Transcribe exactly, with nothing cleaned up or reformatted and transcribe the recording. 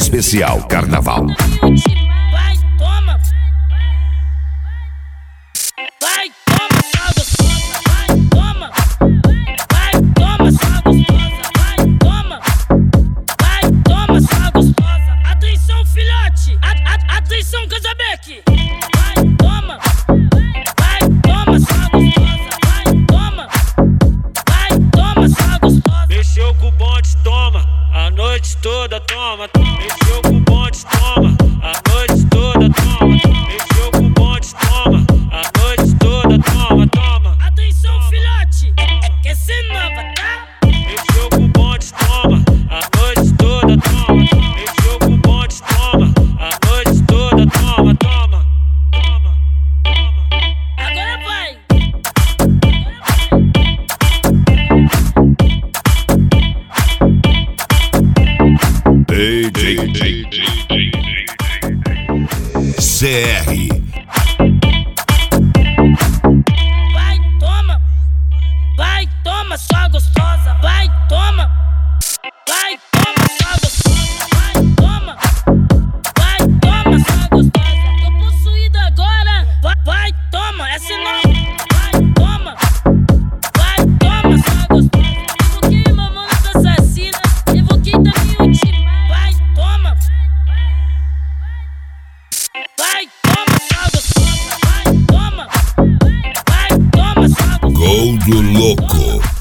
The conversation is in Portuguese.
Especial Carnaval. Vai, toma. Vai, toma, só gostosa. Vai, toma. Vai, toma, só gostosa. Vai, toma. Vai, toma, só gostosa. Atenção, filhote. A, a, atenção, Casabeck. Vai, toma. Vai, toma, só gostosa. Vai, toma. Vai, toma, só gostosa. Mexeu com o bonde, toma. A noite toda, toma. Mexeu com o bonde, toma. A noite toda, toma. Mexeu com o bonde, toma. A noite toda, toma, toma. Atenção, filhote. É, é que essa é nova, tá? Mexeu com o bonde, toma. A noite toda, toma. Mexeu com o bonde, toma. A noite toda, toma, toma. Toma, toma. Agora vai. D J C R. Vai, toma. Vai, toma, só gostosa. Vai, toma. Vai, toma, só gostosa. Vai, toma. Vai, toma, só gostosa. Tô possuída agora. Vai, vai, toma, essa é nova. Vai, toma. Vai, toma, só gostosa. Evoquei Mamonas Assassinas. Evoquei também o Timar. Vai, toma. Vai, toma, só gostosa. Vai, toma. Vai, toma, só gostosa. Gol do Louco.